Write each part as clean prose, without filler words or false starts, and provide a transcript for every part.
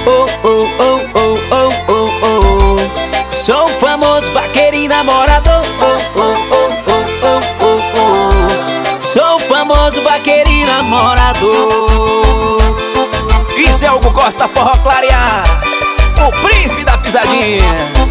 oh, oh, oh, oh, oh, oh, oh. Sou famoso vaqueirinho namorador, oh, oh, oh, oh, oh, oh, oh. Sou famoso vaqueirinho namorador. Isso é Hugo Costa Forró Clarear, o príncipe da pisadinha.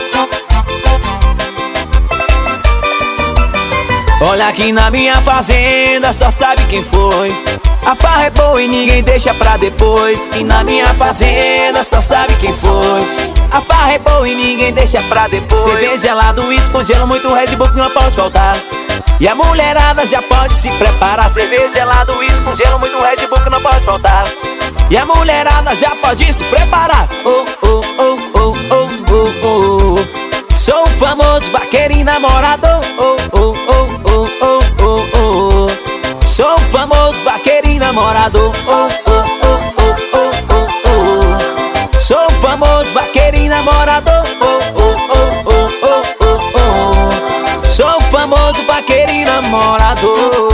Olha aqui na minha fazenda, só sabe quem foi. A farra é boa e ninguém deixa pra depois. E na minha fazenda, só sabe quem foi. A farra é boa e ninguém deixa pra depois. Cerveja gelado, uísque com gelo, muito Red Bull que não posso faltar. E a mulherada já pode se preparar. Cerveja gelado, uísque com gelo, muito Red Bull que não pode faltar. E a mulherada já pode se preparar. Oh, oh, oh, oh, oh, oh, oh. Sou o famoso vaqueirinho namorador, oh, oh, oh, oh, oh, oh, oh. Sou o famoso vaqueirinho namorador, oh, oh, oh, oh, oh, oh, oh. Sou o famoso vaqueirinho namorador, oh, oh, oh, oh, oh, oh, oh. Sou o famoso vaqueirinho namorador.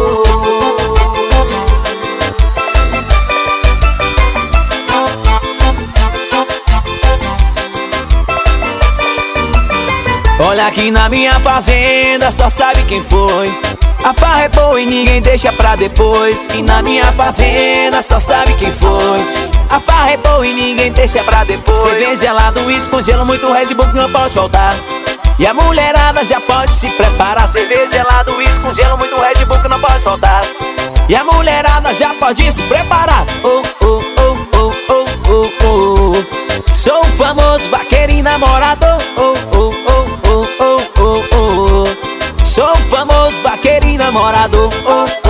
Olha aqui na minha fazenda, só sabe quem foi. A farra é boa e ninguém deixa pra depois. E na minha fazenda, só sabe quem foi. A farra é boa e ninguém deixa pra depois. Cerveja gelado, uísque com gelo, muito Red Bull que não pode faltar. E a mulherada já pode se preparar. Cerveja gelado, uísque com gelo, muito Red Bull que não pode faltar. E a mulherada já pode se preparar. Oh, oh, oh, oh, oh, oh, oh. Sou o famoso vaqueirinho namorador, oh, oh, oh, oh, oh, oh, oh. Sou o famoso vaqueirinho namorador, oh.